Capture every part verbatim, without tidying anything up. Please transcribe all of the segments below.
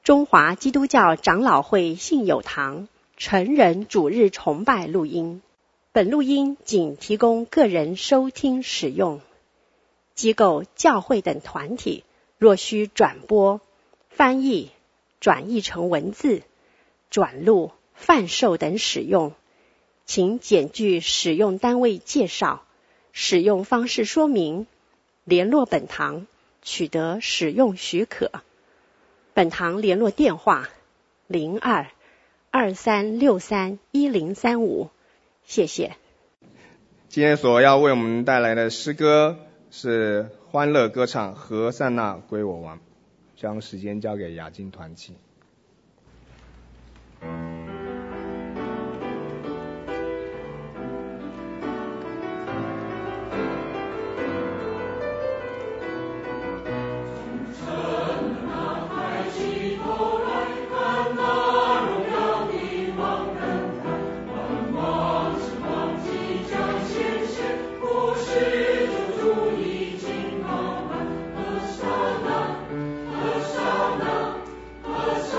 中华基督教长老会信友堂成人主日崇拜录音，本录音仅提供个人收听使用，机构、教会等团体若需转播、翻译、转译成文字、转录、贩售等使用，请检具使用单位介绍、使用方式说明，联络本堂取得使用许可。本堂联络电话零二二三六三一零三五，谢谢。 今天所要为我们带来的诗歌是欢乐歌唱何塞纳归我王，将时间交给雅金团契。 何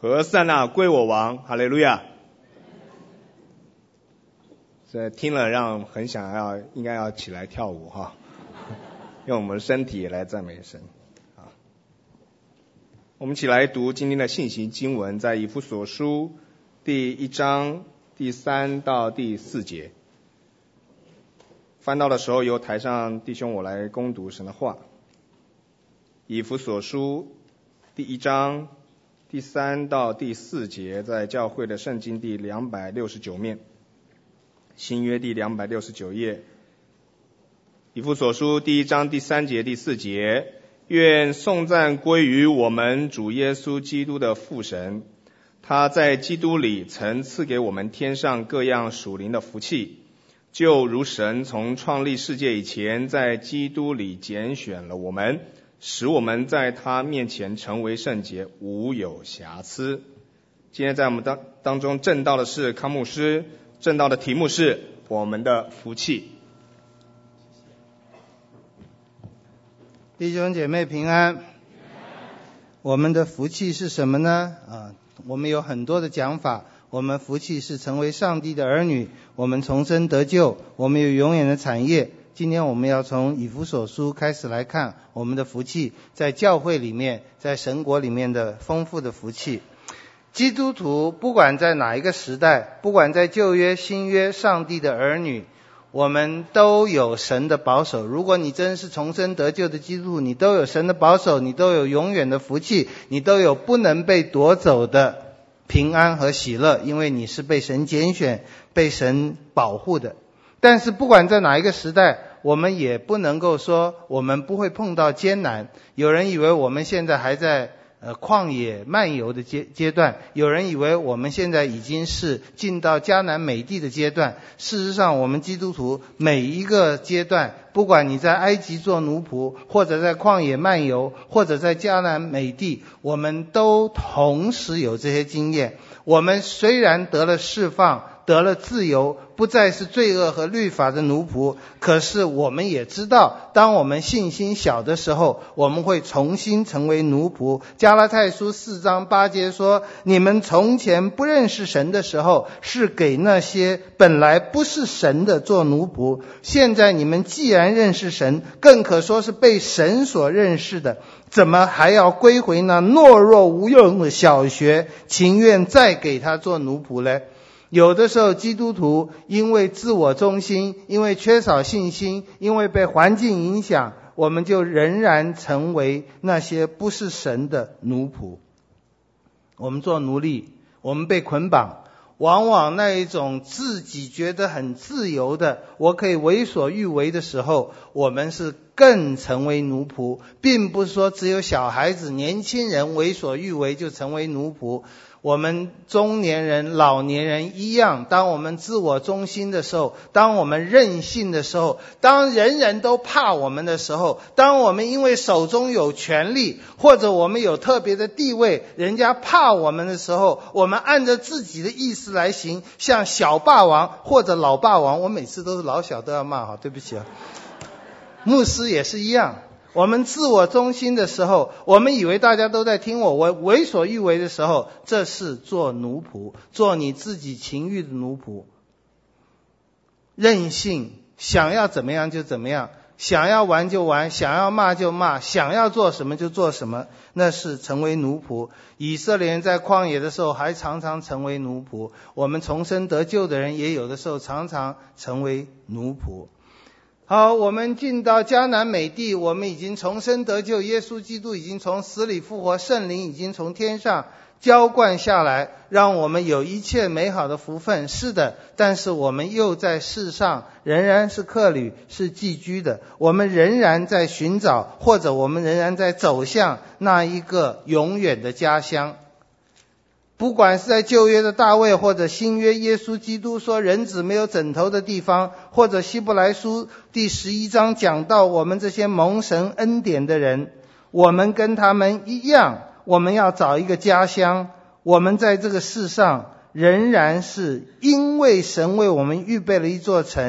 和散那归我王，哈利路亚。这听了让很想要应该要起来跳舞哈，用我们的身体来赞美神。啊，我们一起来读今天的信息经文，在以弗所书第一章第三到第四节。翻到的时候，由台上弟兄我来攻读神的话。以弗所书第一章第三到第四节，在教会的圣经第两百六十九面，新约第两百六十九页。以弗所书第一章第三节第四节，愿颂赞归于我们主耶稣基督的父神，他在基督里曾赐给我们天上各样属灵的福气，就如神从创立世界以前，在基督里拣选了我们，使我们在他面前成为圣洁，无有瑕疵。今天在我们当当中证道的是康牧师，证道的题目是我们的福气。 弟兄姐妹平安。我们的福气是什么呢？啊，我们有很多的讲法。我们福气是成为上帝的儿女，我们重生得救，我们有永远的产业。今天我们要从以弗所书开始来看我们的福气，在教会里面，在神国里面的丰富的福气。基督徒不管在哪一个时代，不管在旧约新约，上帝的儿女，我们都有神的保守。如果你真是重生得救的基督徒，你都有神的保守，你都有永远的福气，你都有不能被夺走的平安和喜乐，因为你是被神拣选，被神保护的。但是不管在哪一个时代，我们也不能够说我们不会碰到艰难。有人以为我们现在还在呃旷野漫游的阶阶段，有人以为我们现在已经是进到迦南美地的阶段。事实上，我们基督徒每一个阶段，不管你在埃及做奴仆，或者在旷野漫游，或者在迦南美地，我们都同时有这些经验。我们虽然得了释放，得了自由，不再是罪恶和律法的奴仆，可是我们也知道，当我们信心小的时候，我们会重新成为奴仆。加拉太书四章八节说，你们从前不认识神的时候，是给那些本来不是神的做奴仆，现在你们既然认识神，更可说是被神所认识的，怎么还要归回那懦弱无用的小学，情愿再给他做奴仆呢？有的时候基督徒因为自我中心，因为缺少信心，因为被环境影响，我们就仍然成为那些不是神的奴仆。我们做奴隶，我们被捆绑，往往那一种自己觉得很自由的，我可以为所欲为的时候，我们是更成为奴仆。并不是说只有小孩子年轻人为所欲为就成为奴仆，我们中年人老年人一样，当我们自我中心的时候，当我们任性的时候，当人人都怕我们的时候，当我们因为手中有权力，或者我们有特别的地位，人家怕我们的时候，我们按着自己的意思来行，像小霸王或者老霸王。我每次都是老小都要骂，好，对不起啊。牧师也是一样，我们自我中心的时候，我们以为大家都在听我，我为所欲为的时候，这是做奴仆，做你自己情欲的奴仆。任性，想要怎么样就怎么样，想要玩就玩，想要骂就骂，想要做什么就做什么，那是成为奴仆。以色列人在旷野的时候还常常成为奴仆，我们重生得救的人也有的时候常常成为奴仆。好，我们进到迦南美地，我们已经重生得救，耶稣基督已经从死里复活，圣灵已经从天上浇灌下来，让我们有一切美好的福分。是的，但是我们又在世上仍然是客旅，是寄居的，我们仍然在寻找，或者我们仍然在走向那一个永远的家乡。不管是在旧约的大卫，或者新约耶稣基督说人子没有枕头的地方，或者希伯来书第十一章讲到我们这些蒙神恩典的人，我们跟他们一样，我们要找一个家乡。我们在这个世上仍然是因为神为我们预备了一座城，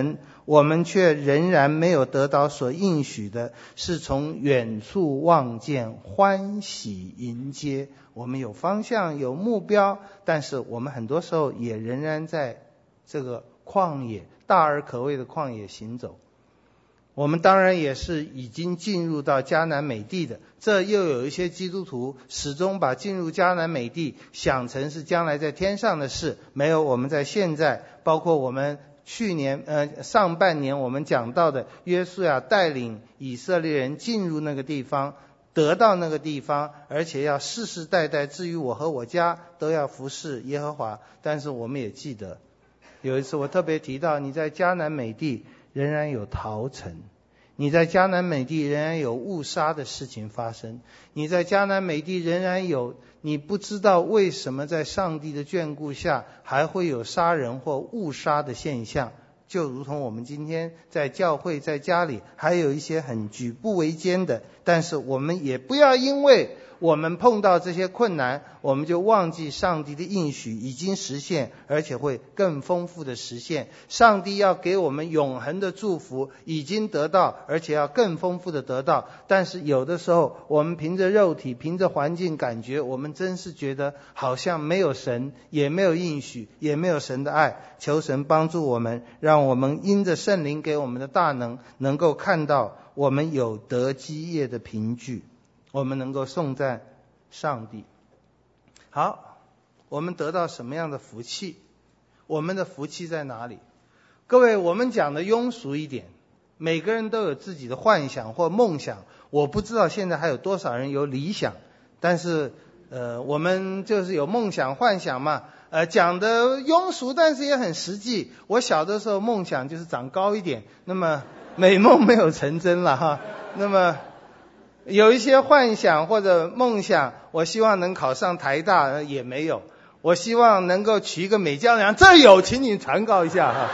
我们却仍然没有得到所应许的，是从远处望见，欢喜迎接。我们有方向，有目标，但是我们很多时候也仍然在这个旷野，大而可畏的旷野行走。我们当然也是已经进入到迦南美地的，这又有一些基督徒始终把进入迦南美地想成是将来在天上的事，没有我们在现在，包括我们去年呃上半年我们讲到的约书亚带领以色列人进入那个地方，得到那个地方，而且要世世代代，至于我和我家都要服侍耶和华。但是我们也记得有一次我特别提到，你在迦南美地仍然有逃城，你在迦南美地仍然有误杀的事情发生，你在迦南美地仍然有你不知道为什么在上帝的眷顾下还会有杀人或误杀的现象，就如同我们今天在教会在家里还有一些很举步维艰的，但是我们也不要因为我们碰到这些困难，我们就忘记上帝的应许已经实现，而且会更丰富的实现。上帝要给我们永恒的祝福已经得到，而且要更丰富的得到。但是有的时候我们凭着肉体，凭着环境感觉，我们真是觉得好像没有神，也没有应许，也没有神的爱。求神帮助我们，让我们因着圣灵给我们的大能，能够看到我们有得基业的凭据，我们能够颂赞上帝。好，我们得到什么样的福气？我们的福气在哪里？各位，我们讲的庸俗一点，每个人都有自己的幻想或梦想。我不知道现在还有多少人有理想，但是呃，我们就是有梦想幻想嘛，呃，讲的庸俗，但是也很实际。我小的时候梦想就是长高一点，那么美梦没有成真了哈。那么有一些幻想或者梦想，我希望能考上台大，也没有。我希望能够娶一个美娇娘，这有，请你传告一下哈。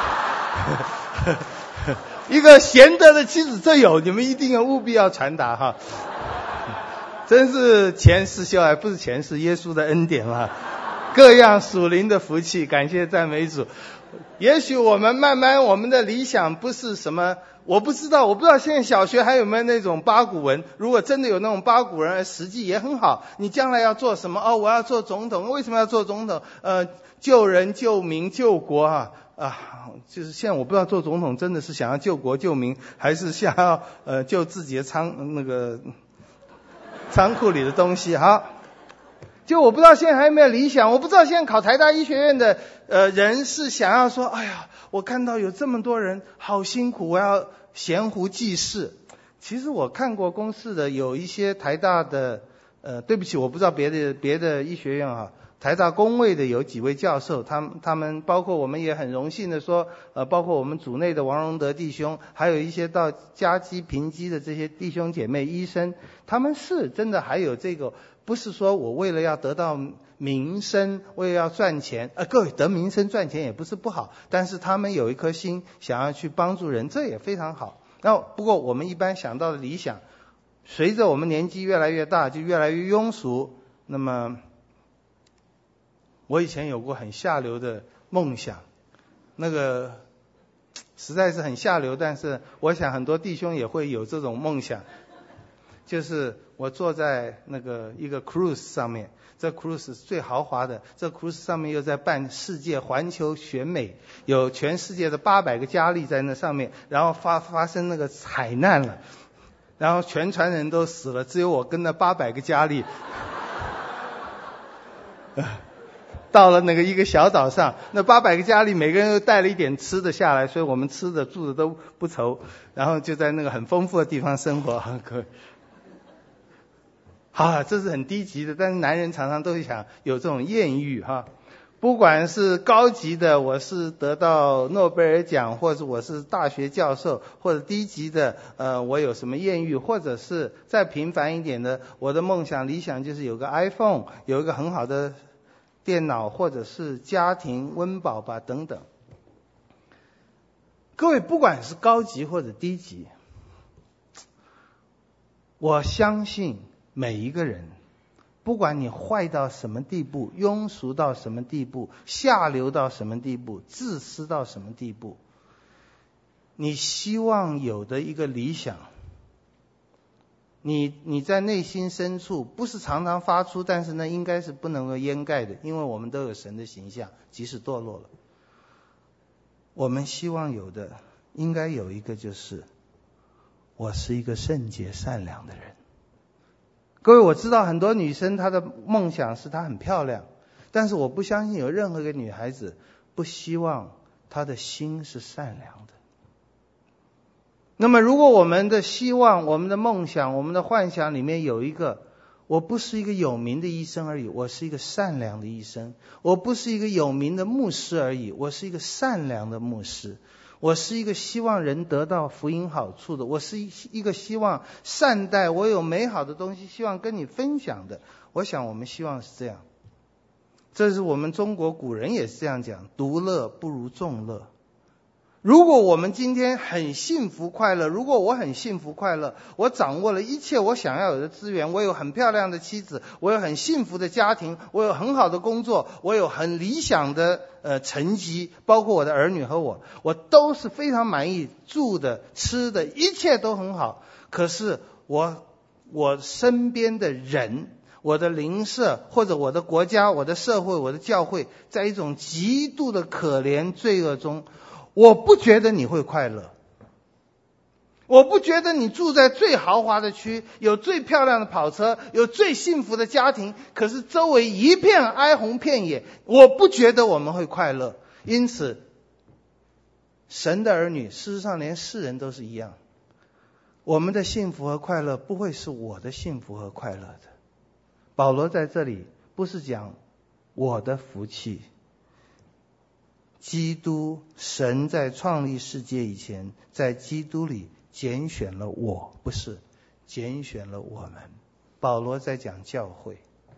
一个贤德的妻子，这有，你们一定要务必要传达哈。真是前世修来，不是前世耶稣的恩典了。各样属灵的福气，感谢赞美主。也许我们慢慢，我们的理想不是什么，我不知道，我不知道现在小学还有没有那种八股文。如果真的有那种八股文，实际也很好。你将来要做什么？哦，我要做总统。为什么要做总统？呃，救人、救民、救国啊啊！就是现在我不知道做总统真的是想要救国救民，还是想要呃救自己的仓那个仓库里的东西。好。就我不知道现在还有没有理想，我不知道现在考台大医学院的呃人是想要说，哎呀，我看到有这么多人好辛苦，我要悬壶济世。其实我看过公视的有一些台大的呃，对不起，我不知道别的别的医学院啊，台大公卫的有几位教授，他们他们包括我们也很荣幸的说，呃，包括我们组内的王荣德弟兄，还有一些到嘉基平基的这些弟兄姐妹医生，他们是真的还有这个。不是说我为了要得到名声，为了要赚钱，呃，各位得名声赚钱也不是不好，但是他们有一颗心想要去帮助人，这也非常好。那不过我们一般想到的理想，随着我们年纪越来越大，就越来越庸俗。那么，我以前有过很下流的梦想，那个实在是很下流，但是我想很多弟兄也会有这种梦想。就是我坐在那个一个 cruise 上面，这 cruise 是最豪华的，这 cruise 上面又在办世界环球选美，有全世界的八百个佳丽在那上面，然后发发生那个海难了，然后全船人都死了，只有我跟那八百个佳丽到了那个一个小岛上，那八百个佳丽每个人都带了一点吃的下来，所以我们吃的住的都不愁，然后就在那个很丰富的地方生活。可好，这是很低级的，但是男人常常都想有这种艳遇哈。不管是高级的，我是得到诺贝尔奖，或者我是大学教授，或者低级的，呃，我有什么艳遇，或者是再平凡一点的，我的梦想理想就是有个 iPhone， 有一个很好的电脑，或者是家庭温饱吧等等。各位，不管是高级或者低级，我相信每一个人，不管你坏到什么地步，庸俗到什么地步，下流到什么地步，自私到什么地步， 你希望有的一个理想，你你在内心深处不是常常发出，但是呢应该是不能够掩盖的，因为我们都有神的形象，即使堕落了。我们希望有的应该有一个，就是我是一个圣洁善良的人。各位，我知道很多女生她的梦想是她很漂亮，但是我不相信有任何一个女孩子不希望她的心是善良的。那么如果我们的希望、我们的梦想、我们的幻想里面有一个，我不是一个有名的医生而已，我是一个善良的医生；我不是一个有名的牧师而已，我是一个善良的牧师；我是一个希望人得到福音好处的，我是一个希望善待，我有美好的东西希望跟你分享的。我想我们希望是这样，这是我们中国古人也是这样讲，独乐不如众乐。如果我们今天很幸福快乐，如果我很幸福快乐，我掌握了一切我想要有的资源，我有很漂亮的妻子，我有很幸福的家庭，我有很好的工作，我有很理想的呃成绩，包括我的儿女和我，我都是非常满意，住的吃的一切都很好。可是我我身边的人，我的邻舍，或者我的国家，我的社会，我的教会，在一种极度的可怜罪恶中，我不觉得你会快乐，我不觉得你住在最豪华的区，有最漂亮的跑车，有最幸福的家庭，可是周围一片哀鸿遍野，我不觉得我们会快乐。因此神的儿女，事实上连世人都是一样，我们的幸福和快乐不会是我的幸福和快乐的。保罗在这里不是讲我的福气，基督神在创立世界以前，在基督里拣选了我，不是拣选了我们。保罗在讲教会，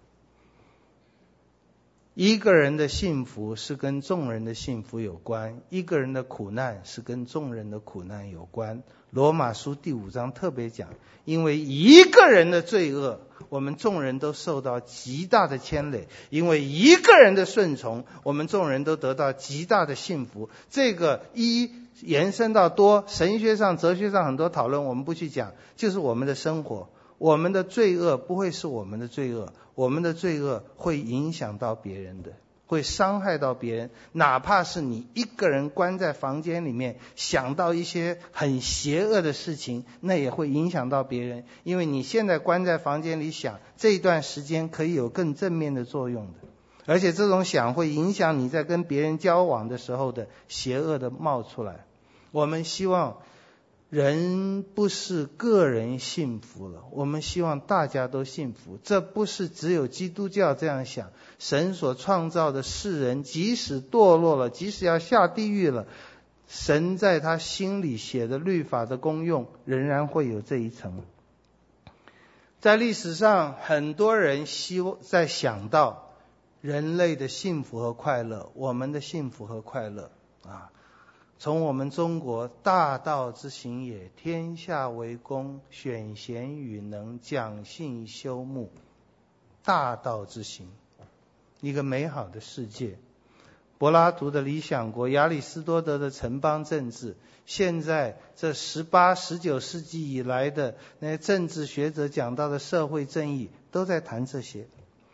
一个人的幸福是跟众人的幸福有关，一个人的苦难是跟众人的苦难有关。罗马书第五章特别讲，因为一个人的罪恶，我们众人都受到极大的牵累；因为一个人的顺从，我们众人都得到极大的幸福。这个一延伸到多，神学上哲学上很多讨论，我们不去讲，就是我们的生活。我们的罪恶不会是我们的罪恶，我们的罪恶会影响到别人的，会伤害到别人。哪怕是你一个人关在房间里面，想到一些很邪恶的事情，那也会影响到别人。因为你现在关在房间里想，这一段时间可以有更正面的作用的，而且这种想会影响你在跟别人交往的时候的邪恶的冒出来。我们希望人不是个人幸福了，我们希望大家都幸福。这不是只有基督教这样想，神所创造的世人，即使堕落了，即使要下地狱了，神在他心里写的律法的功用仍然会有这一层。在历史上，很多人希望在想到人类的幸福和快乐，我们的幸福和快乐啊。从我们中国，大道之行也，天下为公，选贤与能，讲信修睦。大道之行，一个美好的世界。柏拉图的理想国，亚里士多德的城邦政治，现在这十八、十九世纪以来的那些政治学者讲到的社会正义，都在谈这些。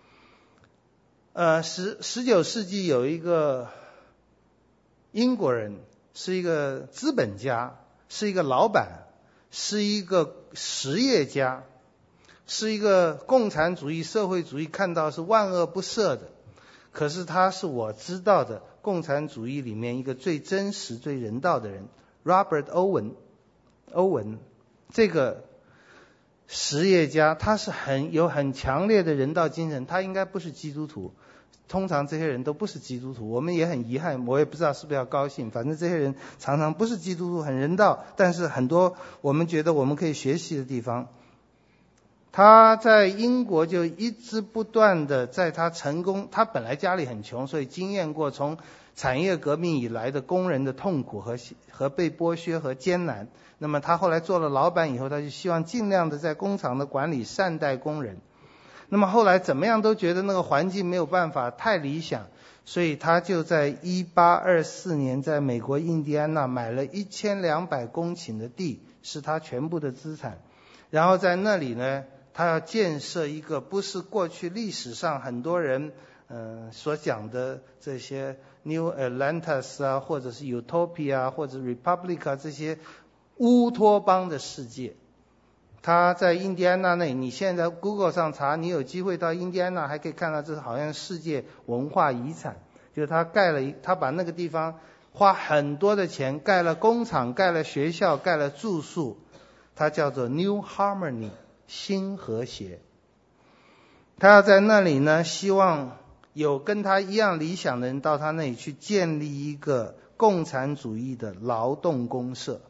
呃，十十九世纪有一个英国人，是一个资本家，是一个老板，是一个实业家，是一个共产主义社会主义看到是万恶不赦的，可是他是我知道的共产主义里面一个最真实最人道的人。 Robert Owen 欧文这个实业家，他是很有很强烈的人道精神，他应该不是基督徒，通常这些人都不是基督徒，我们也很遗憾，我也不知道是不是要高兴，反正这些人常常不是基督徒，很人道，但是很多我们觉得我们可以学习的地方。他在英国就一直不断的在他成功，他本来家里很穷，所以经验过从产业革命以来的工人的痛苦和和被剥削和艰难。那么他后来做了老板以后，他就希望尽量的在工厂的管理善待工人。那么后来怎么样都觉得那个环境没有办法太理想， 所以他就在一八二四年在美国印第安纳买了一千两百公顷的地，是他全部的资产。然后在那里呢，他要建设一个不是过去历史上很多人呃所讲的这些 New Atlantis 啊，或者是 Utopia 或者 Republic 啊这些乌托邦的世界。他在印第安纳那里，你现在 Google 上查，你有机会到印第安纳还可以看到，这是好像世界文化遗产。就是他盖了一，他把那个地方花很多的钱盖了工厂，盖了学校，盖了住宿，它叫做 New Harmony 新和谐。他要在那里呢，希望有跟他一样理想的人到他那里去建立一个共产主义的劳动公社。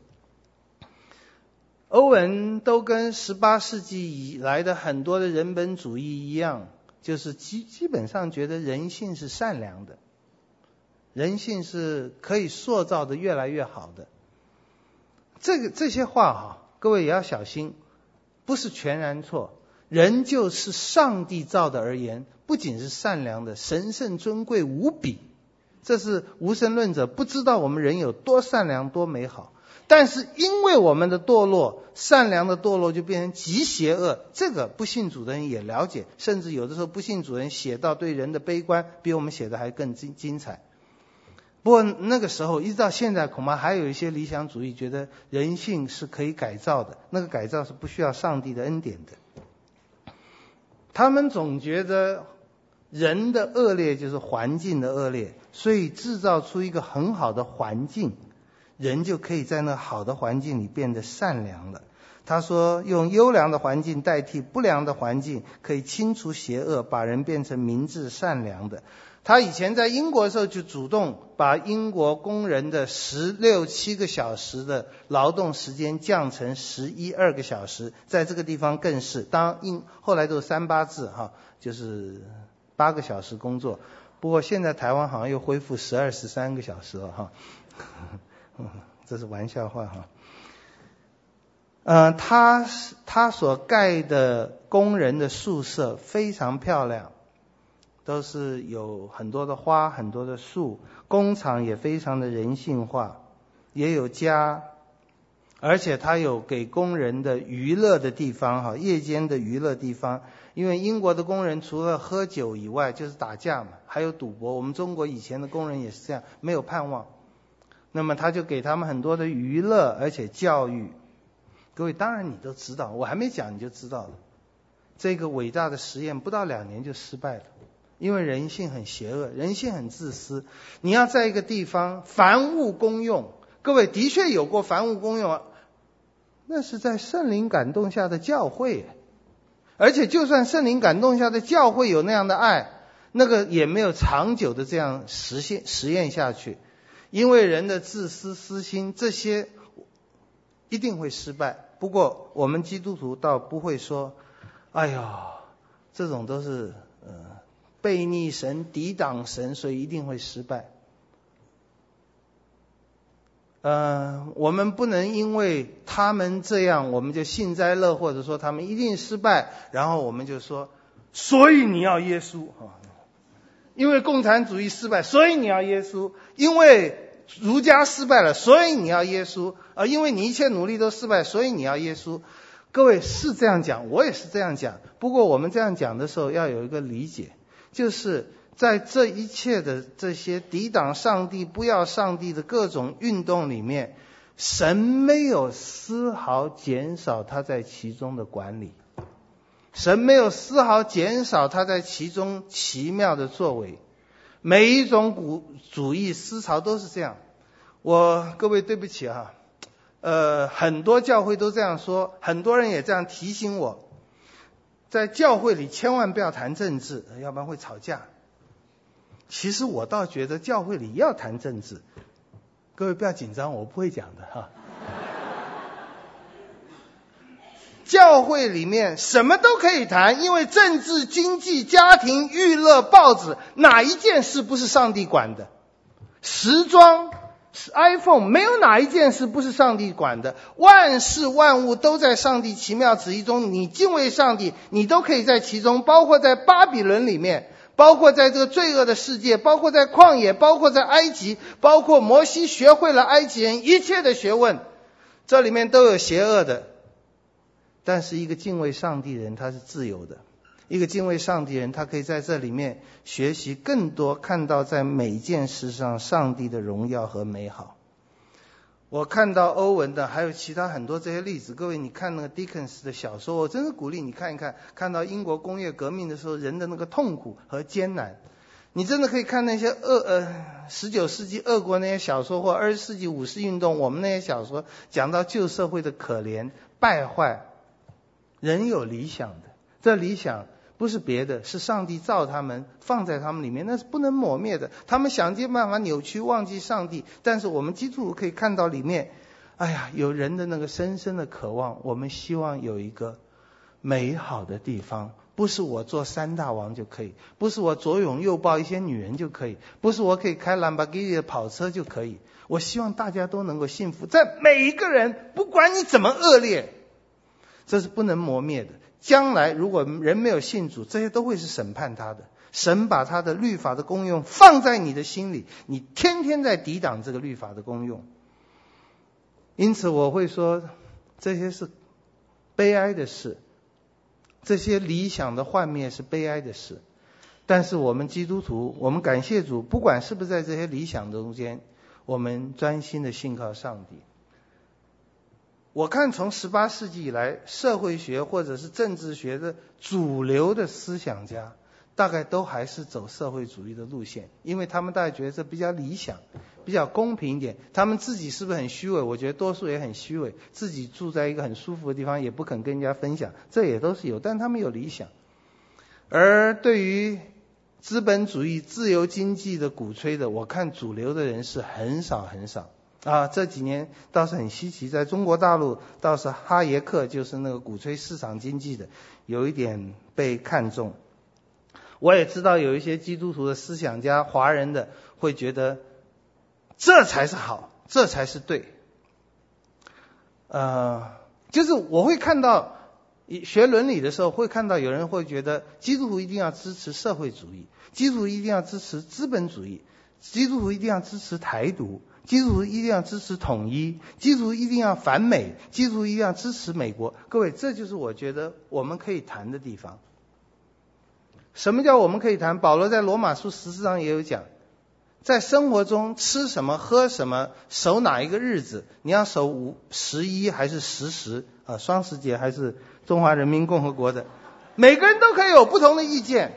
欧文都跟十八世纪以来的很多的人本主义一样，就是基基本上觉得人性是善良的，人性是可以塑造的越来越好的。这个这些话哈，各位也要小心，不是全然错。人就是上帝造的而言，不仅是善良的，神圣尊贵无比。这是无神论者不知道我们人有多善良多美好。但是因为我们的堕落，善良的堕落就变成极邪恶，这个不信主的人也了解，甚至有的时候不信主人写到对人的悲观比我们写的还更精精彩。不过那个时候一直到现在，恐怕还有一些理想主义觉得人性是可以改造的，那个改造是不需要上帝的恩典的。他们总觉得人的恶劣就是环境的恶劣，所以制造出一个很好的环境，人就可以在那好的环境里变得善良了。他说用优良的环境代替不良的环境，可以清除邪恶，把人变成明智善良的。他以前在英国的时候就主动把英国工人的十六七个小时的劳动时间降成十一二个小时，在这个地方更是，当英后来都是三八制哈，就是八个小时工作。不过现在台湾好像又恢复十二十三个小时了哈，这是玩笑话哈。呃，他他所盖的工人的宿舍非常漂亮，都是有很多的花，很多的树，工厂也非常的人性化，也有家，而且他有给工人的娱乐的地方哈，夜间的娱乐地方。因为英国的工人除了喝酒以外就是打架嘛，还有赌博。我们中国以前的工人也是这样，没有盼望。那么他就给他们很多的娱乐，而且教育。各位当然你都知道，我还没讲你就知道了。这个伟大的实验不到两年就失败了，因为人性很邪恶，人性很自私。你要在一个地方凡物公用，各位的确有过凡物公用啊，那是在圣灵感动下的教会。而且就算圣灵感动下的教会有那样的爱，那个也没有长久的这样实现实验下去，因为人的自私私心这些一定会失败。不过我们基督徒倒不会说，哎呀，这种都是呃悖逆神、抵挡神，所以一定会失败。呃，我们不能因为他们这样我们就幸灾乐祸的说他们一定失败，然后我们就说所以你要耶稣，因为共产主义失败所以你要耶稣，因为儒家失败了所以你要耶稣，而因为你一切努力都失败所以你要耶稣。各位是这样讲，我也是这样讲，不过我们这样讲的时候要有一个理解，就是在这一切的这些抵挡上帝、不要上帝的各种运动里面，神没有丝毫减少他在其中的管理，神没有丝毫减少他在其中奇妙的作为。每一种主义思潮都是这样。我各位对不起啊，呃，很多教会都这样说，很多人也这样提醒我，在教会里千万不要谈政治，要不然会吵架。其实我倒觉得教会里要谈政治，各位不要紧张，我不会讲的哈。教会里面什么都可以谈，因为政治、经济、家庭、娱乐、报纸，哪一件事不是上帝管的？时装、iPhone， 没有哪一件事不是上帝管的。万事万物都在上帝奇妙旨意中，你敬畏上帝，你都可以在其中，包括在巴比伦里面。 包括在这个罪恶的世界，包括在旷野，包括在埃及，包括摩西学会了埃及人一切的学问，这里面都有邪恶的。但是一个敬畏上帝的人，他是自由的。一个敬畏上帝的人，他可以在这里面学习更多，看到在每一件事上上帝的荣耀和美好。我看到欧文的还有其他很多这些例子，各位你看那个 Dickens 的小说，我真是鼓励你看一看，看到英国工业革命的时候人的那个痛苦和艰难，你真的可以看那些俄呃十九世纪俄国那些小说，或二十世纪五四运动我们那些小说，讲到旧社会的可怜败坏。人有理想的，这理想不是别的，是上帝造他们放在他们里面，那是不能磨灭的。他们想尽办法扭曲忘记上帝，但是我们基督徒可以看到里面，哎呀，有人的那个深深的渴望。我们希望有一个美好的地方，不是我做三大王就可以，不是我左拥右抱一些女人就可以，不是我可以开兰博基尼的跑车就可以。我希望大家都能够幸福，在每一个人，不管你怎么恶劣，这是不能磨灭的。将来如果人没有信主，这些都会是审判他的。神把他的律法的功用放在你的心里，你天天在抵挡这个律法的功用。因此我会说，这些是悲哀的事，这些理想的幻灭是悲哀的事。但是我们基督徒，我们感谢主，不管是不是在这些理想中间，我们专心的信靠上帝。我看从十八世纪以来，社会学或者是政治学的主流的思想家，大概都还是走社会主义的路线，因为他们大概觉得这比较理想，比较公平一点。他们自己是不是很虚伪？我觉得多数也很虚伪，自己住在一个很舒服的地方，也不肯跟人家分享，这也都是有，但他们有理想。而对于资本主义自由经济的鼓吹的，我看主流的人是很少很少。啊，这几年倒是很稀奇，在中国大陆倒是哈耶克，就是那个鼓吹市场经济的，有一点被看重。我也知道有一些基督徒的思想家，华人的会觉得这才是好，这才是对。呃，就是我会看到学伦理的时候，会看到有人会觉得基督徒一定要支持社会主义，基督徒一定要支持资本主义，基督徒一定要支持台独，基督徒一定要支持统一，基督徒一定要反美，基督徒一定要支持美国。各位，这就是我觉得我们可以谈的地方。什么叫我们可以谈？保罗在罗马书十四章也有讲，在生活中吃什么喝什么，守哪一个日子，你要守五十一还是十十啊？双十节还是中华人民共和国的？每个人都可以有不同的意见。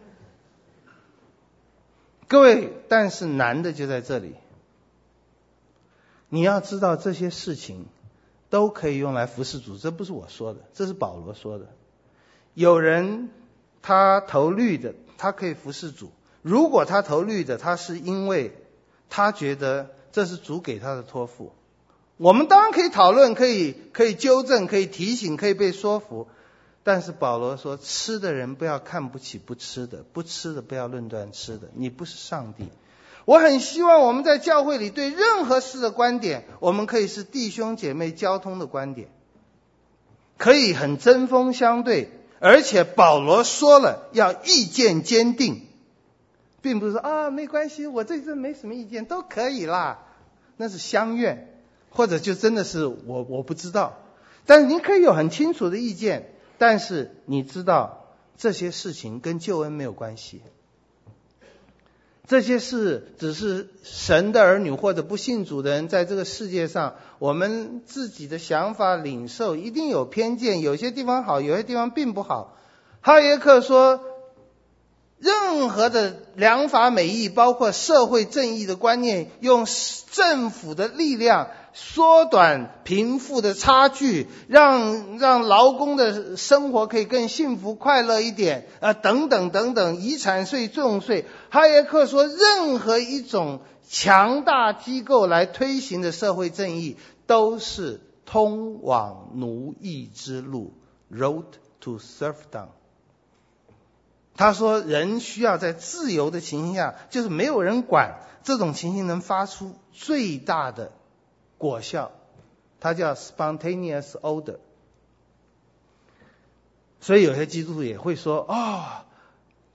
各位，但是难的就在这里。你要知道这些事情都可以用来服侍主，这不是我说的，这是保罗说的。有人他投绿的，他可以服侍主。如果他投绿的，他是因为他觉得这是主给他的托付。我们当然可以讨论，可以可以纠正，可以提醒，可以被说服。但是保罗说，吃的人不要看不起不吃的，不吃的不要论断吃的，你不是上帝。我很希望我们在教会里对任何事的观点，我们可以是弟兄姐妹交通的观点，可以很针锋相对，而且保罗说了要意见坚定，并不是说啊没关系，我这次没什么意见都可以啦，那是相怨，或者就真的是我我不知道。但是你可以有很清楚的意见，但是你知道这些事情跟救恩没有关系。这些事只是神的儿女或者不信主的人在这个世界上，我们自己的想法领受一定有偏见，有些地方好，有些地方并不好。哈耶克说，任何的良法美义，包括社会正义的观念，用政府的力量缩短贫富的差距，让让劳工的生活可以更幸福快乐一点啊，等等等等，遗产税、重税。哈耶克说，任何一种强大机构来推行的社会正义，都是通往奴役之路 ，road to serfdom。他说，人需要在自由的情形下，就是没有人管，这种情形能发出最大的果效，它叫 spontaneous order。 所以有些基督徒也会说，哦，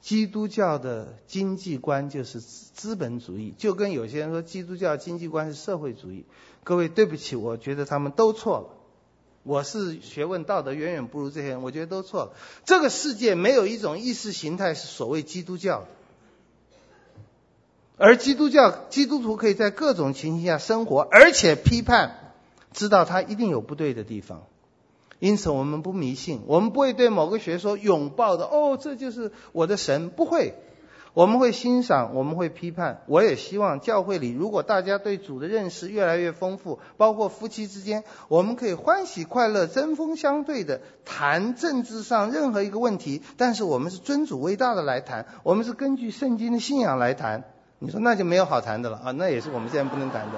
基督教的经济观就是资本主义，就跟有些人说基督教经济观是社会主义。各位对不起，我觉得他们都错了。我是学问道德远远不如这些人，我觉得都错了。这个世界没有一种意识形态是所谓基督教的，而基督教基督徒可以在各种情形下生活，而且批判，知道它一定有不对的地方。因此我们不迷信，我们不会对某个学说拥抱的哦，这就是我的神，不会。我们会欣赏，我们会批判。我也希望教会里如果大家对主的认识越来越丰富，包括夫妻之间，我们可以欢喜快乐针锋相对的谈政治上任何一个问题，但是我们是尊主为大的来谈，我们是根据圣经的信仰来谈。你说那就没有好谈的了啊，那也是我们现在不能谈的。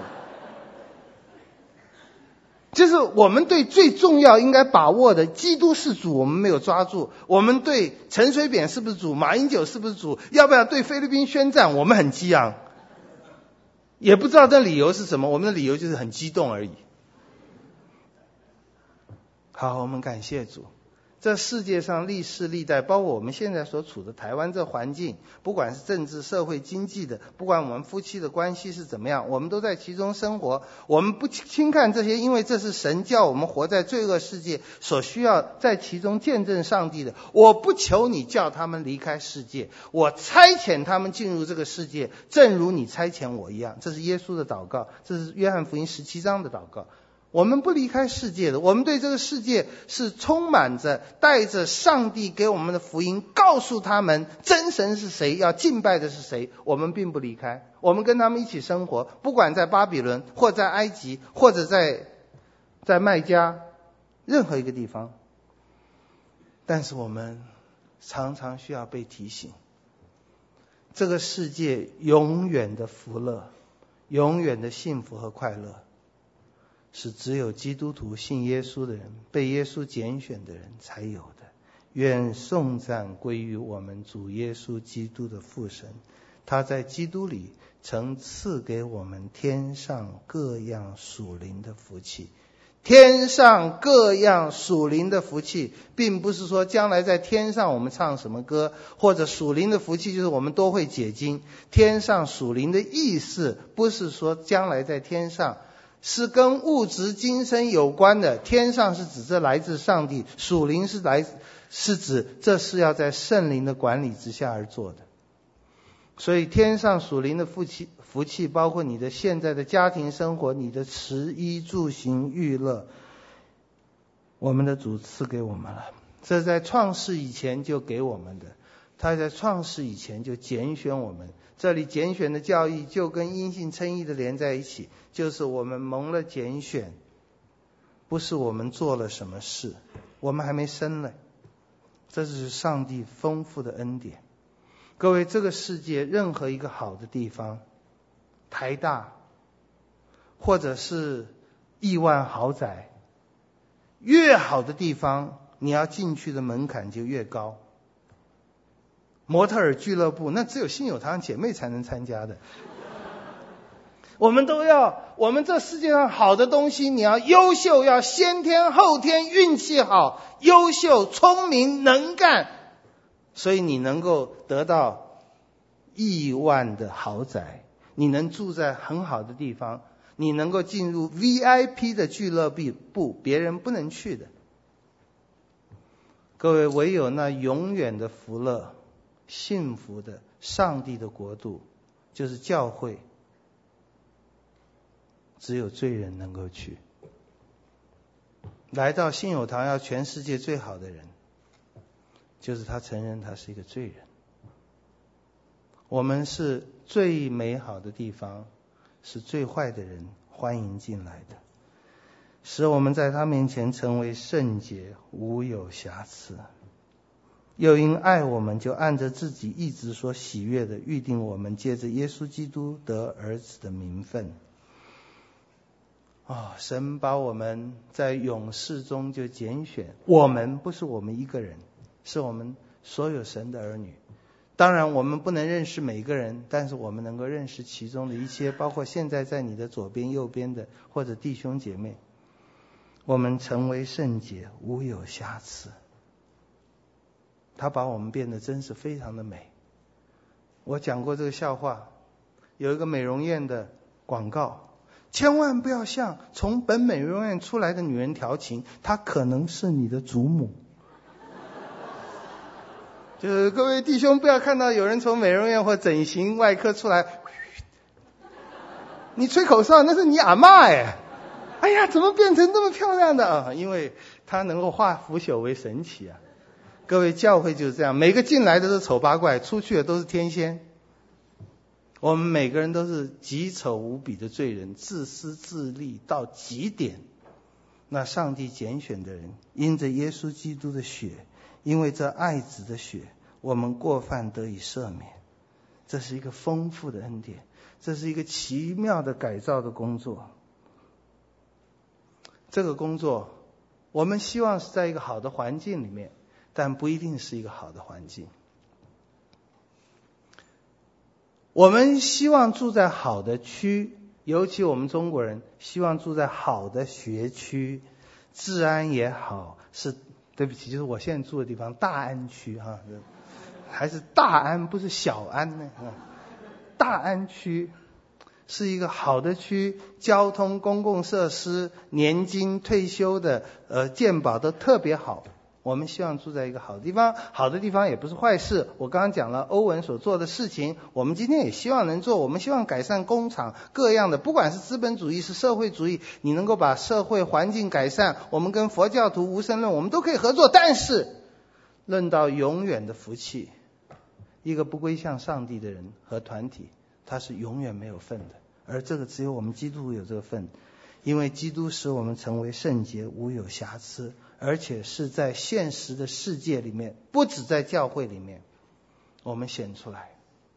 就是我们对最重要应该把握的基督是主我们没有抓住，我们对陈水扁是不是主，马英九是不是主，要不要对菲律宾宣战，我们很激昂，也不知道这理由是什么，我们的理由就是很激动而已。好，我们感谢主。这世界上历世历代，包括我们现在所处的台湾这环境，不管是政治社会经济的，不管我们夫妻的关系是怎么样，我们都在其中生活。我们不轻看这些，因为这是神叫我们活在罪恶世界所需要在其中见证上帝的。我不求你叫他们离开世界，我差遣他们进入这个世界，正如你差遣我一样。这是耶稣的祷告，这是约翰福音十七章的祷告。我们不离开世界的，我们对这个世界是充满着带着上帝给我们的福音，告诉他们真神是谁，要敬拜的是谁。我们并不离开，我们跟他们一起生活，不管在巴比伦或在埃及或者在在麦加任何一个地方。但是我们常常需要被提醒，这个世界永远的福乐，永远的幸福和快乐，是只有基督徒信耶稣的人，被耶稣拣选的人才有的。愿颂赞归于我们主耶稣基督的父神，他在基督里曾赐给我们天上各样属灵的福气。天上各样属灵的福气，并不是说将来在天上我们唱什么歌，或者属灵的福气就是我们都会解经。天上属灵的意思不是说将来在天上，是跟物质今生有关的。天上是指这来自上帝，属灵是来是指这是要在圣灵的管理之下而做的。所以天上属灵的福气福气包括你的现在的家庭生活，你的食衣住行娱乐，我们的主赐给我们了。这在创世以前就给我们的，他在创世以前就拣选我们。这里拣选的教义就跟因信称义的连在一起，就是我们蒙了拣选，不是我们做了什么事，我们还没生呢，这是上帝丰富的恩典。各位，这个世界任何一个好的地方，台大或者是亿万豪宅，越好的地方你要进去的门槛就越高。模特儿俱乐部那只有信友堂姐妹才能参加的。我们都要，我们这世界上好的东西，你要优秀，要先天后天运气好，优秀聪明能干，所以你能够得到亿万的豪宅，你能住在很好的地方，你能够进入 V I P 的俱乐部，别人不能去的。各位，唯有那永远的福乐，幸福的上帝的国度，就是教会，只有罪人能够去。来到信友堂要全世界最好的人，就是他承认他是一个罪人。我们是最美好的地方，是最坏的人欢迎进来的，使我们在他面前成为圣洁，无有瑕疵。又因爱我们，就按着自己一直所喜悦的预定我们，借着耶稣基督得儿子的名分。哦，神把我们在永世中就拣选，我们不是我们一个人，是我们所有神的儿女。当然我们不能认识每个人，但是我们能够认识其中的一些，包括现在在你的左边右边的或者弟兄姐妹。我们成为圣洁，无有瑕疵。他把我们变得真是非常的美。 我讲过这个笑话，有一个美容院的广告，千万不要向从本美容院出来的女人调情，她可能是你的祖母。就是各位弟兄不要看到有人从美容院或整形外科出来，你吹口哨，那是你阿嬷哎！哎呀，怎么变成这么漂亮的啊？因为她能够化腐朽为神奇啊！各位，教会就是这样，每个进来的都是丑八怪，出去的都是天仙。我们每个人都是极丑无比的罪人，自私自利到极点。那上帝拣选的人，因着耶稣基督的血，因为这爱子的血，我们过犯得以赦免。这是一个丰富的恩典，这是一个奇妙的改造的工作。这个工作我们希望是在一个好的环境里面，但不一定是一个好的环境。我们希望住在好的区，尤其我们中国人希望住在好的学区，治安也好，是对不起，就是我现在住的地方大安区哈，还是大安不是小安呢？大安区是一个好的区，交通、公共设施、年金、退休的呃健保都特别好。我们希望住在一个好的地方，好的地方也不是坏事。我刚刚讲了欧文所做的事情，我们今天也希望能做。我们希望改善工厂各样的，不管是资本主义是社会主义，你能够把社会环境改善，我们跟佛教徒无神论我们都可以合作。但是论到永远的福气，一个不归向上帝的人和团体，他是永远没有份的。而这个只有我们基督徒有这个份，因为基督使我们成为圣洁，无有瑕疵，而且是在现实的世界里面，不只在教会里面我们显出来。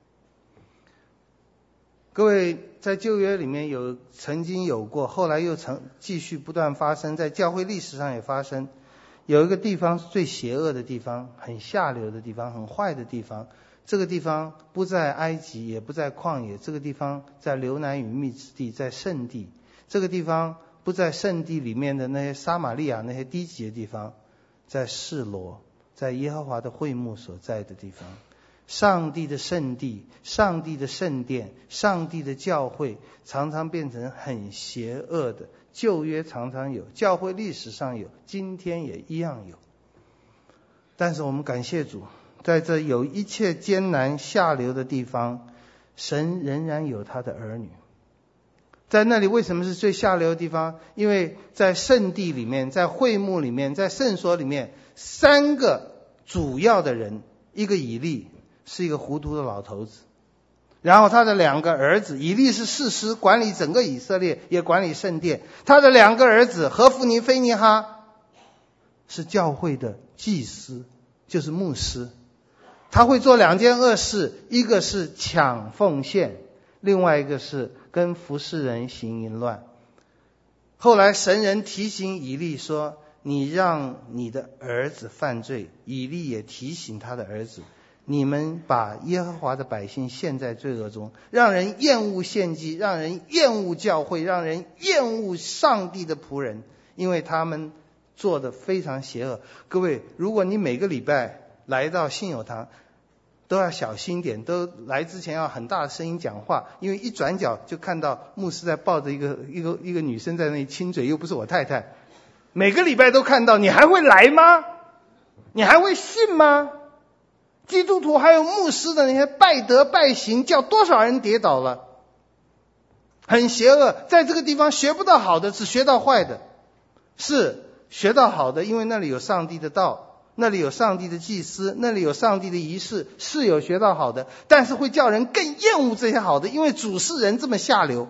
各位，在旧约里面有曾经有过，后来又曾继续不断发生，在教会历史上也发生。有一个地方是最邪恶的地方，很下流的地方，很坏的地方。这个地方不在埃及，也不在旷野，这个地方在流奶与蜜之地，在圣地。这个地方不在圣地里面的那些撒玛利亚那些低级的地方，在示罗，在耶和华的会幕所在的地方。上帝的圣地，上帝的圣殿，上帝的教会常常变成很邪恶的。旧约常常有，教会历史上有，今天也一样有。但是我们感谢主，在这有一切艰难下流的地方，神仍然有他的儿女。在那里为什么是最下流的地方？因为在圣地里面，在会幕里面，在圣所里面，三个主要的人，一个以利是一个糊涂的老头子，然后他的两个儿子，以利是士师，管理整个以色列，也管理圣殿。他的两个儿子何弗尼、菲尼哈是教会的祭司，就是牧师。他会做两件恶事，一个是抢奉献，另外一个是跟服侍人行淫乱。后来神人提醒以利说，你让你的儿子犯罪。以利也提醒他的儿子，你们把耶和华的百姓陷在罪恶中，让人厌恶献祭，让人厌恶教会，让人厌恶上帝的仆人，因为他们做得非常邪恶。各位，如果你每个礼拜来到信友堂，都要小心点，都来之前要很大的声音讲话，因为一转角就看到牧师在抱着一个一个一个女生在那里亲嘴，又不是我太太。每个礼拜都看到，你还会来吗？你还会信吗？基督徒还有牧师的那些拜德拜行，叫多少人跌倒了，很邪恶。在这个地方学不到好的，只学到坏的。是学到好的，因为那里有上帝的道，那里有上帝的祭司，那里有上帝的仪式，是有学到好的，但是会叫人更厌恶这些好的，因为主事人这么下流。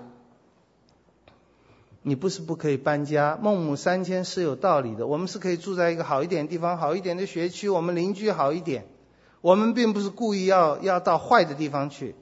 你不是不可以搬家，孟母三迁是有道理的，我们是可以住在一个好一点的地方，好一点的学区，我们邻居好一点，我们并不是故意要要到坏的地方去。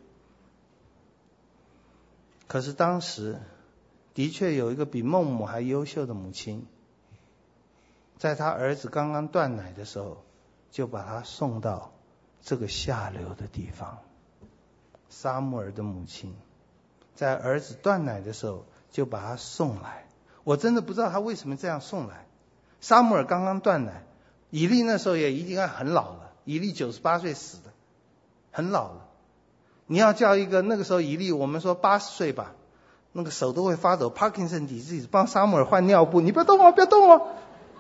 可是当时的确有一个比孟母还优秀的母亲，在他儿子刚刚断奶的时候，就把他送到这个下流的地方。撒母耳的母亲在儿子断奶的时候就把他送来，我真的不知道他为什么这样送来。撒母耳刚刚断奶，以利那时候也已经很老了，以利九十八岁死的，很老了。 你要叫一个那个时候以利，我们说八十岁吧，那个手都会发抖，帕金森体质，帮撒母耳换尿布，你不要动哦，不要动哦。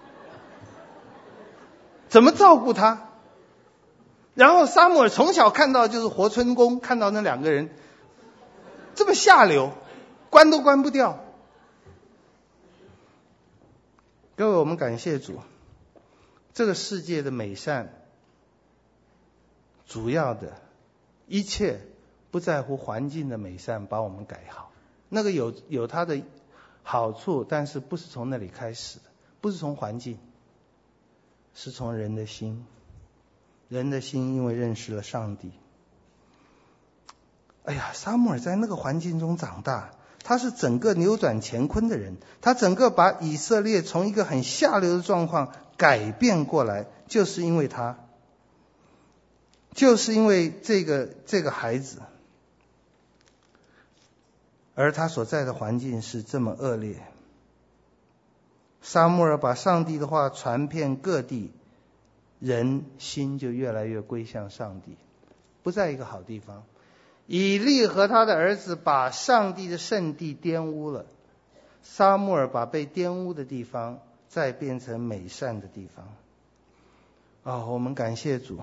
怎么照顾他？然后撒母耳从小看到就是活春宫，看到那两个人这么下流，关都关不掉。各位，我们感谢主，这个世界的美善，主要的一切不在乎环境的美善把我们改好，那个有有它的好处，但是不是从那里开始的，不是从环境，是从人的心。人的心因为认识了上帝。哎呀，撒母耳在那个环境中长大，他是整个扭转乾坤的人，他整个把以色列从一个很下流的状况改变过来，就是因为他，就是因为这个这个孩子，而他所在的环境是这么恶劣。撒母耳把上帝的话传遍各地，人心就越来越归向上帝，不在一个好地方。以利和他的儿子把上帝的圣地玷污了，撒母耳把被玷污的地方再变成美善的地方。哦，我们感谢主，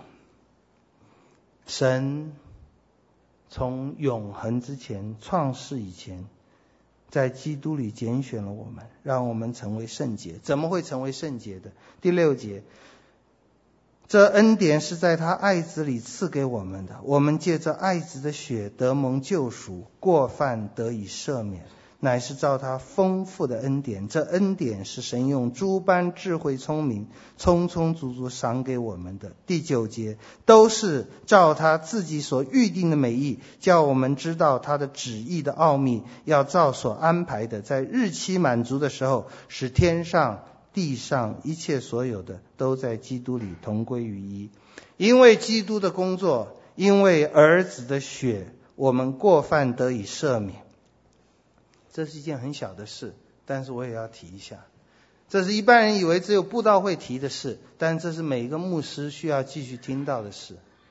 神从永恒之前，创世以前，在基督里拣选了我们，让我们成为圣洁。怎么会成为圣洁的？第六节，这恩典是在他爱子里赐给我们的，我们借着爱子的血得蒙救赎，过犯得以赦免，乃是照他丰富的恩典。这恩典是神用诸般智慧聪明充充足足赏给我们的。第九节，都是照他自己所预定的美意，叫我们知道他的旨意的奥秘，要照所安排的，在日期满足的时候，使天上地上一切所有的都在基督里同归于一。因为基督的工作，因为儿子的血，我们过犯得以赦免。这是一件很小的事，但是我也要提一下。这是一般人以为只有布道会提的事，但这是每一个牧师需要继续听到的事。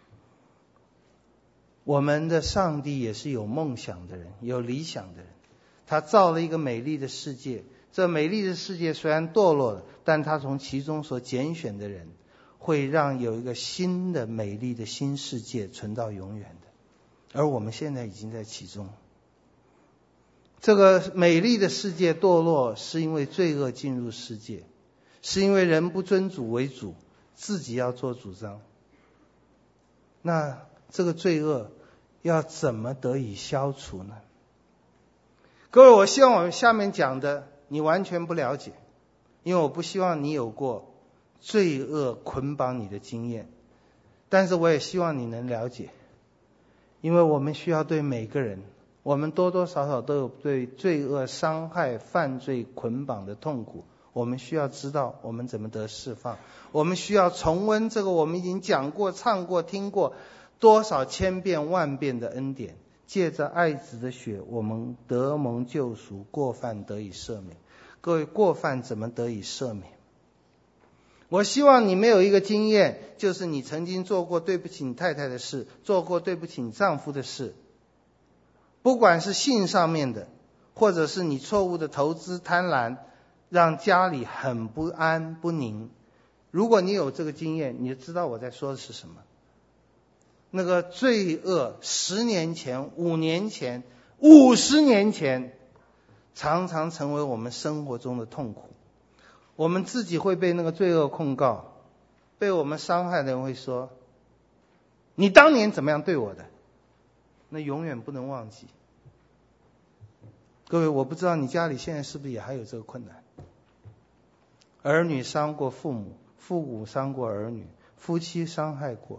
我们的上帝也是有梦想的人，有理想的人。他造了一个美丽的世界，这美丽的世界虽然堕落了，但他从其中所拣选的人，会让有一个新的美丽的新世界存到永远的。而我们现在已经在其中。这个美丽的世界堕落，是因为罪恶进入世界，是因为人不尊主为主，自己要做主张。那这个罪恶要怎么得以消除呢？各位，我希望我下面讲的你完全不了解，因为我不希望你有过罪恶捆绑你的经验，但是我也希望你能了解，因为我们需要对每个人，我们多多少少都有对罪恶伤害犯罪捆绑的痛苦，我们需要知道我们怎么得释放，我们需要重温这个我们已经讲过唱过听过多少千遍万遍的恩典，借着爱子的血，我们得蒙救赎，过犯得以赦免。各位，过犯怎么得以赦免？我希望你没有一个经验，就是你曾经做过对不起你太太的事，做过对不起你丈夫的事，不管是性上面的，或者是你错误的投资贪婪，让家里很不安不宁。如果你有这个经验，你就知道我在说的是什么。那个罪恶十年前、五年前、五十年前，常常成为我们生活中的痛苦。我们自己会被那个罪恶控告，被我们伤害的人会说，你当年怎么样对我的，那永远不能忘记。各位，我不知道你家里现在是不是也还有这个困难。儿女伤过父母，父母伤过儿女，夫妻伤害过。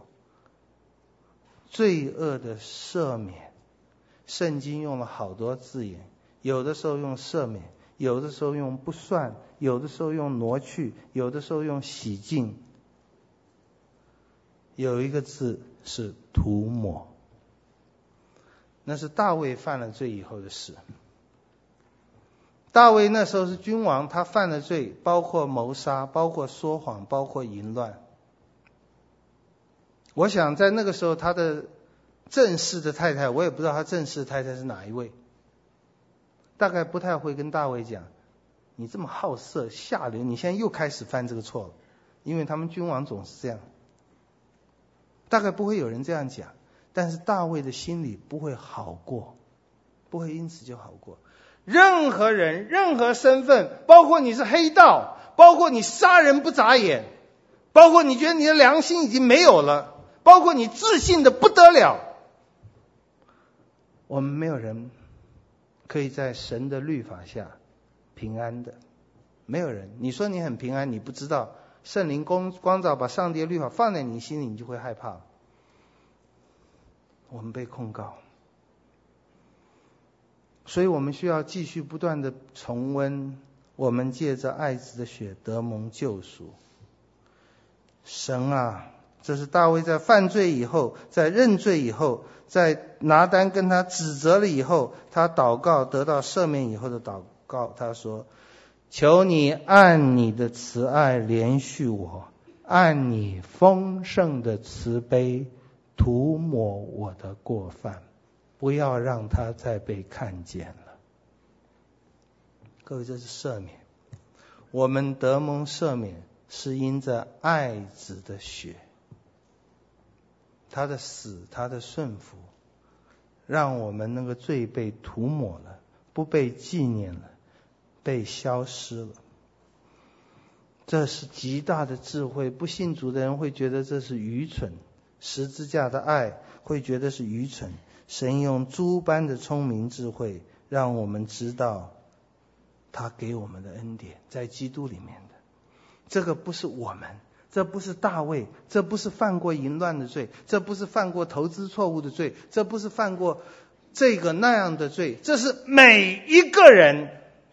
罪恶的赦免，圣经用了好多字眼，有的时候用赦免，有的时候用不算，有的时候用挪去，有的时候用洗净，有一个字是涂抹。那是大卫犯了罪以后的事。大卫那时候是君王，他犯了罪，包括谋杀，包括说谎，包括淫乱。我想在那个时候他的正式的太太，我也不知道他正式的太太是哪一位，大概不太会跟大卫讲，你这么好色下流，你现在又开始犯这个错了，因为他们君王总是这样，大概不会有人这样讲，但是大卫的心里不会好过，不会因此就好过。任何人任何身份，包括你是黑道，包括你杀人不眨眼，包括你觉得你的良心已经没有了，包括你自信的不得了，我们没有人可以在神的律法下平安的，没有人。你说你很平安，你不知道圣灵光光照把上帝的律法放在你心里，你就会害怕。我们被控告，所以我们需要继续不断的重温，我们借着爱子的血得蒙救赎。神啊，这是大卫在犯罪以后，在认罪以后，在拿单跟他指责了以后，他祷告得到赦免以后的祷告，他说，求你按你的慈爱怜恤我，按你丰盛的慈悲涂抹我的过犯，不要让他再被看见了。各位，这是赦免，我们得蒙赦免是因着爱子的血，他的死，他的顺服，让我们那个罪被涂抹了，不被纪念了，被消失了。这是极大的智慧，不信主的人会觉得这是愚蠢，十字架的爱会觉得是愚蠢。神用诸般的聪明智慧，让我们知道他给我们的恩典在基督里面的。这个不是我们，这不是大卫，这不是犯过淫乱的罪，这不是犯过投资错误的罪，这不是犯过这个那样的罪，这是每一个人，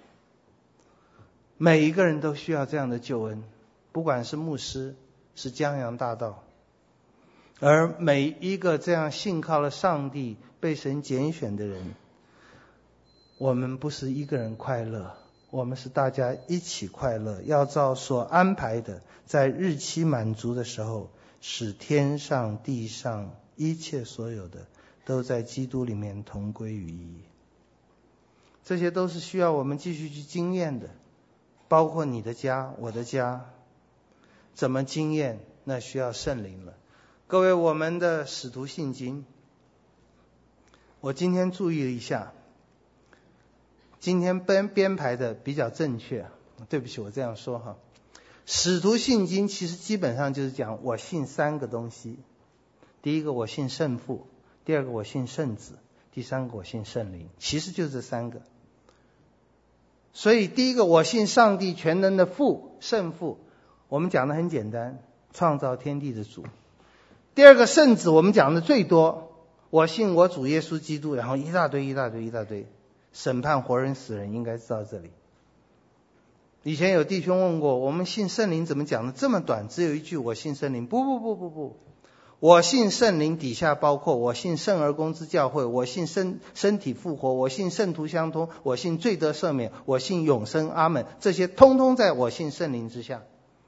每一个人都需要这样的救恩，不管是牧师，是江洋大盗，而每一个这样信靠了上帝被神拣选的人，我们不是一个人快乐，我们是大家一起快乐，要照所安排的，在日期满足的时候，使天上地上一切所有的都在基督里面同归于一。这些都是需要我们继续去经验的，包括你的家，我的家，怎么经验，那需要圣灵了。各位，我们的使徒信经，我今天注意了一下，今天编编排的比较正确，对不起，我这样说哈。使徒信经其实基本上就是讲我信三个东西，第一个我信圣父，第二个我信圣子，第三个我信圣灵，其实就这三个。所以第一个我信上帝全能的父，圣父，我们讲的很简单，创造天地的主。第二个圣子我们讲的最多，我信我主耶稣基督，然后一大堆一大堆一大堆，审判活人死人应该知道这里。以前有弟兄问过，我们信圣灵怎么讲的这么短，只有一句我信圣灵。不不不不不，我信圣灵底下包括我信圣而公之教会，我信身身体复活，我信圣徒相通，我信罪得赦免，我信永生，阿们，这些通通在我信圣灵之下。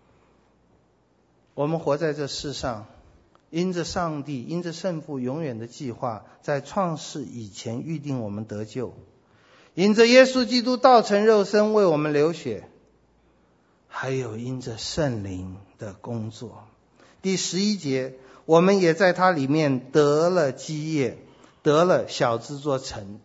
我们活在这世上，因着上帝，因着圣父永远的计划，在创世以前预定我们得救，因着耶稣基督道成肉身为我们流血，还有因着圣灵的工作。第十一节，我们也在他里面得了基业，得了小子做成。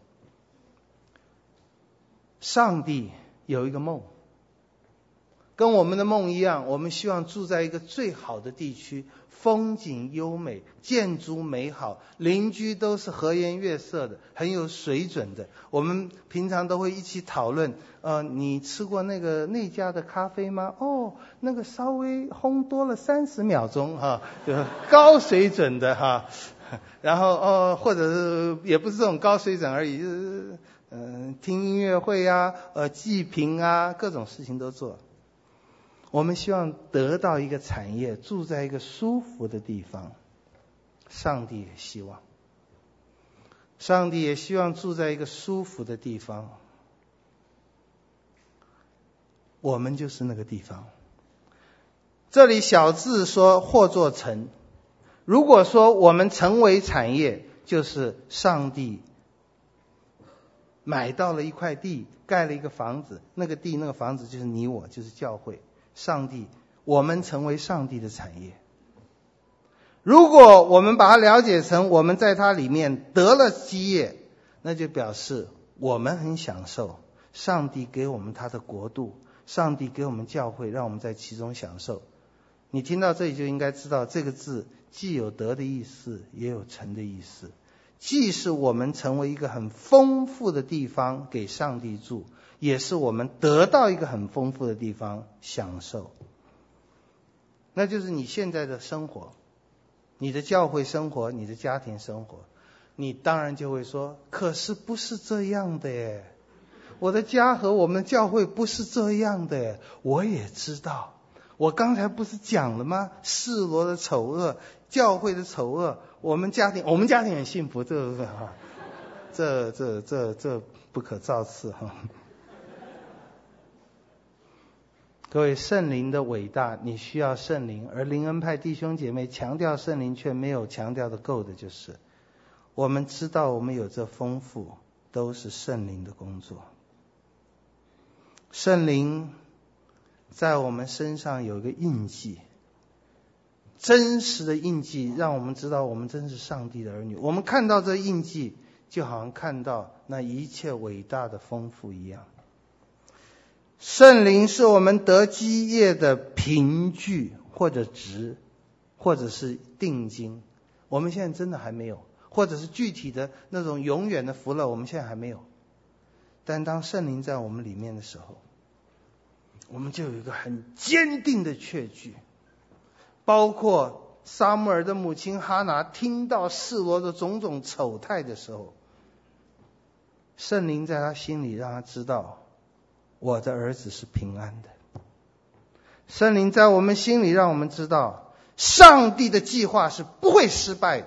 上帝有一个梦，跟我们的梦一样，我们希望住在一个最好的地区，风景优美，建筑美好，邻居都是和颜悦色的，很有水准的。我们平常都会一起讨论，呃，你吃过那个那家的咖啡吗？哦，那个稍微烘多了三十秒钟哈，就高水准的哈。然后哦，或者是也不是这种高水准而已，就是嗯、呃，听音乐会啊，呃，祭品啊，各种事情都做。我们希望得到一个产业，住在一个舒服的地方。上帝也希望，上帝也希望住在一个舒服的地方。我们就是那个地方。这里小字说或做成，如果说我们成为产业， 就是上帝买到了一块地，盖了一个房子，那个地那个房子就是你我，就是教会。上帝，我们成为上帝的产业。如果我们把它了解成我们在它里面得了基业，那就表示我们很享受上帝给我们他的国度，上帝给我们教会，让我们在其中享受。你听到这里就应该知道，这个字既有得的意思，也有成的意思。既是我们成为一个很丰富的地方给上帝住，也是我们得到一个很丰富的地方享受。那就是你现在的生活，你的教会生活，你的家庭生活。你当然就会说，可是不是这样的耶，我的家和我们教会不是这样的耶。我也知道，我刚才不是讲了吗？示罗的丑恶，教会的丑恶，我们家庭我们家庭很幸福，这个哈，这这这这不可造次哈。各位，圣灵的伟大，你需要圣灵，而灵恩派弟兄姐妹强调圣灵，却没有强调的够的，就是我们知道我们有这丰富，都是圣灵的工作。圣灵在我们身上有一个印记，真实的印记，让我们知道我们真是上帝的儿女。我们看到这印记，就好像看到那一切伟大的丰富一样。圣灵是我们得基业的凭据或者值，或者是定金，我们现在真的还没有，或者是具体的那种永远的福乐，我们现在还没有。但当圣灵在我们里面的时候，我们就有一个很坚定的确据。包括撒母耳的母亲哈拿听到示罗的种种丑态的时候，圣灵在他心里让他知道，我的儿子是平安的。圣灵在我们心里让我们知道，上帝的计划是不会失败的。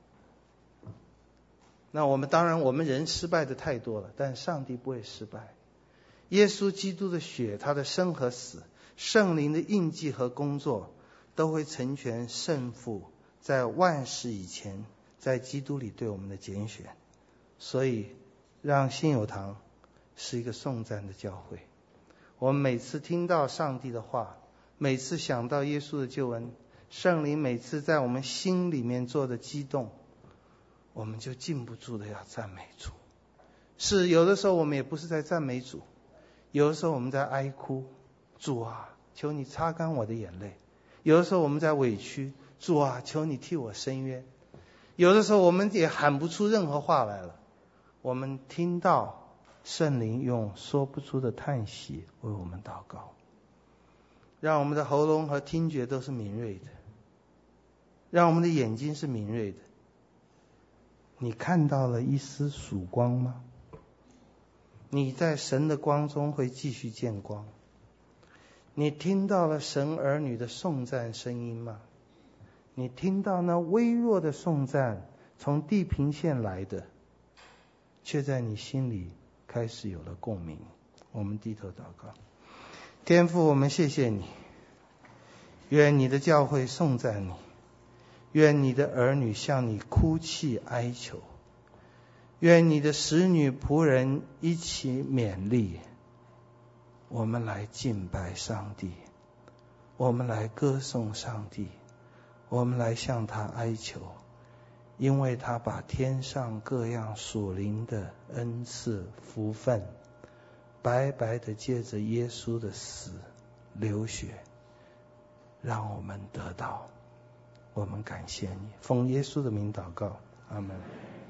那我们当然我们人失败的太多了，但上帝不会失败。耶稣基督的血，他的生和死，圣灵的印记和工作，都会成全圣父在万事以前在基督里对我们的拣选。所以让信友堂是一个颂赞的教会。我们每次听到上帝的话，每次想到耶稣的救恩，圣灵每次在我们心里面做的激动，我们就禁不住的要赞美主。是有的时候我们也不是在赞美主，有的时候我们在哀哭，主啊，求你擦干我的眼泪。有的时候我们在委屈，主啊，求你替我伸冤。有的时候我们也喊不出任何话来了，我们听到圣灵用说不出的叹息为我们祷告，让我们的喉咙和听觉都是敏锐的，让我们的眼睛是敏锐的。你看到了一丝曙光吗？你在神的光中会继续见光。你听到了神儿女的颂赞声音吗？你听到那微弱的颂赞从地平线来的，却在你心里开始有了共鸣。我们低头祷告。天父，我们谢谢你，愿你的教会颂赞你，愿你的儿女向你哭泣哀求，愿你的使女仆人一起勉励。我们来敬拜上帝，我们来歌颂上帝，我们来向他哀求，因为他把天上各样属灵的恩赐福分白白的借着耶稣的死流血让我们得到。我们感谢你，奉耶稣的名祷告，阿们。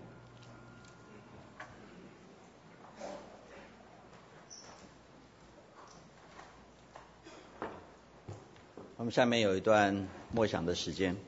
我们下面有一段默想的时间。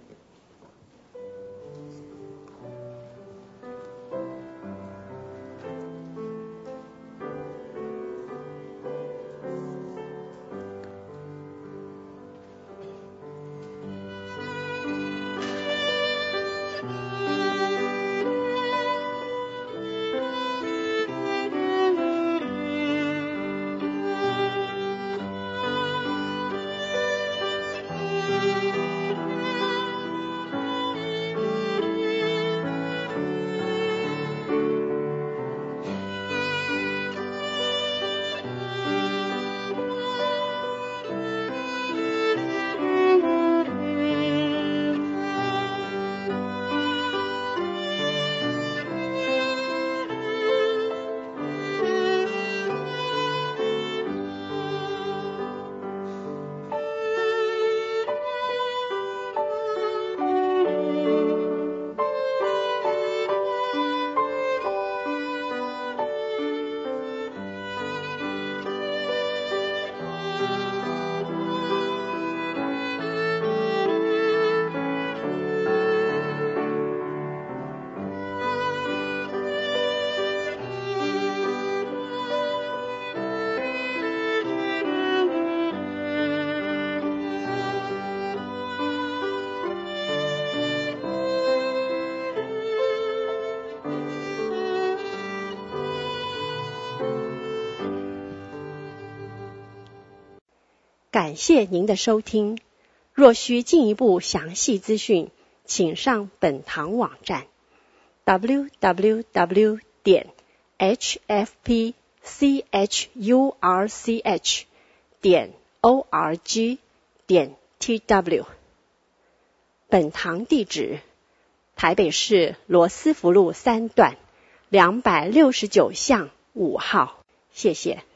感谢您的收听。若需进一步详细资讯，请上本堂网站 double-u double-u double-u 点 h f p c h u r c h 点 o r g 点 t w。本堂地址：台北市罗斯福路三段两百六十九巷五号。谢谢。